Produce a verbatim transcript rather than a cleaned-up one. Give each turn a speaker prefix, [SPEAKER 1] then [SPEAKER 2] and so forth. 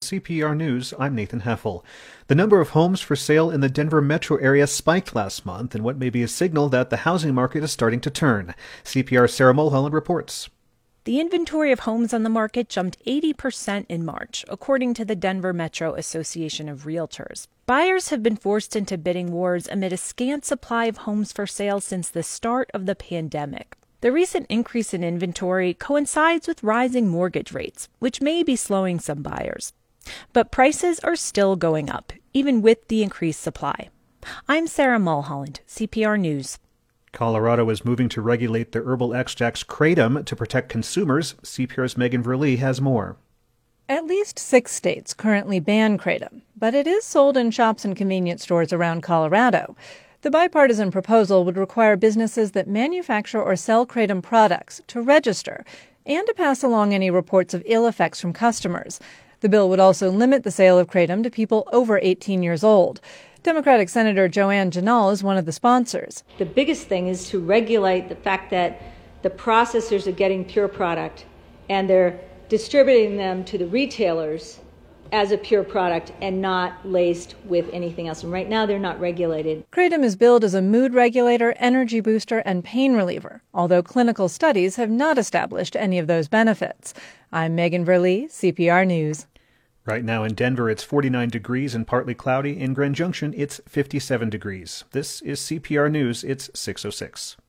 [SPEAKER 1] C P R News, I'm Nathan Heffel. The number of homes for sale in the Denver metro area spiked last month in what may be a signal that the housing market is starting to turn. C P R's Sarah Mulholland reports.
[SPEAKER 2] The inventory of homes on the market jumped eighty percent in March, according to the Denver Metro Association of Realtors. Buyers have been forced into bidding wars amid a scant supply of homes for sale since the start of the pandemic. The recent increase in inventory coincides with rising mortgage rates, which may be slowing some buyers. But prices are still going up, even with the increased supply. I'm Sarah Mulholland, C P R News.
[SPEAKER 1] Colorado is moving to regulate the herbal extracts kratom to protect consumers. C P R's Megan Verlee has more.
[SPEAKER 3] At least six states currently ban kratom, but it is sold in shops and convenience stores around Colorado. The bipartisan proposal would require businesses that manufacture or sell kratom products to register and to pass along any reports of ill effects from customers. The bill would also limit the sale of kratom to people over eighteen years old. Democratic Senator Joanne Janal is one of the sponsors.
[SPEAKER 4] The biggest thing is to regulate the fact that the processors are getting pure product and they're distributing them to the retailers as a pure product and not laced with anything else. And right now they're not regulated.
[SPEAKER 3] Kratom is billed as a mood regulator, energy booster, and pain reliever, although clinical studies have not established any of those benefits. I'm Megan Verlee, C P R News.
[SPEAKER 1] Right now in Denver, it's forty-nine degrees and partly cloudy. In Grand Junction, it's fifty-seven degrees. This is C P R News. It's six oh six.